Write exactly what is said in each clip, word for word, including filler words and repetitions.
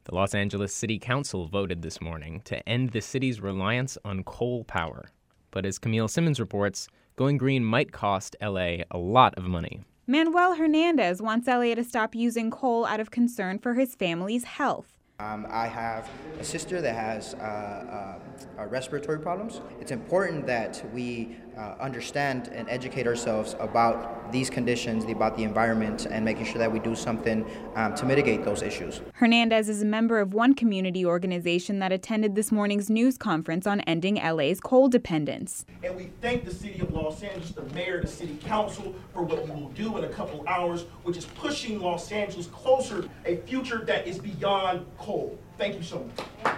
The Los Angeles City Council voted this morning to end the city's reliance on coal power. But as Camille Simmons reports, going green might cost L A a lot of money. Manuel Hernandez wants L A to stop using coal out of concern for his family's health. Um, I have a sister that has uh, uh, uh, respiratory problems. It's important that we uh, understand and educate ourselves about these conditions, about the environment, and making sure that we do something um, to mitigate those issues. Hernandez is a member of one community organization that attended this morning's news conference on ending L A's coal dependence. And we thank the city of Los Angeles, the mayor, the city council, for what we will do in a couple hours, which is pushing Los Angeles closer to a future that is beyond coal. Thank you so much.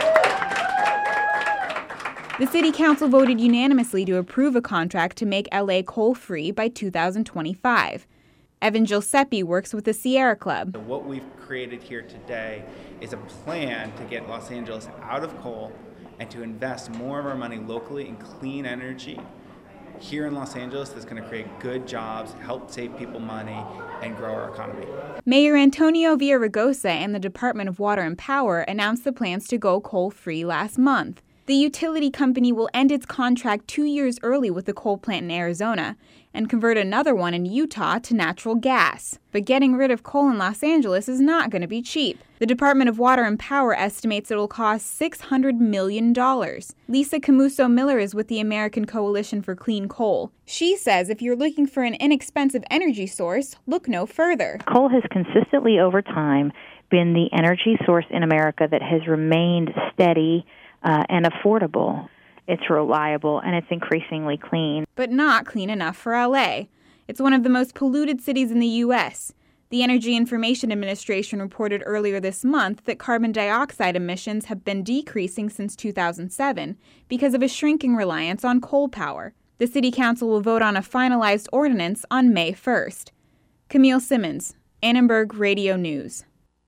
The city council voted unanimously to approve a contract to make L A coal-free by two thousand twenty-five. Evan Giuseppe works with the Sierra Club. What we've created here today is a plan to get Los Angeles out of coal and to invest more of our money locally in clean energy here in Los Angeles that's going to create good jobs, help save people money, and grow our economy. Mayor Antonio Villaraigosa and the Department of Water and Power announced the plans to go coal-free last month. The utility company will end its contract two years early with the coal plant in Arizona and convert another one in Utah to natural gas. But getting rid of coal in Los Angeles is not going to be cheap. The Department of Water and Power estimates it'll cost six hundred million dollars. Lisa Camuso Miller is with the American Coalition for Clean Coal. She says if you're looking for an inexpensive energy source, look no further. Coal has consistently over time been the energy source in America that has remained steady uh, and affordable. It's reliable, and it's increasingly clean. But not clean enough for L A. It's one of the most polluted cities in the U S The Energy Information Administration reported earlier this month that carbon dioxide emissions have been decreasing since two thousand seven because of a shrinking reliance on coal power. The City Council will vote on a finalized ordinance on May first. Camille Simmons, Annenberg Radio News.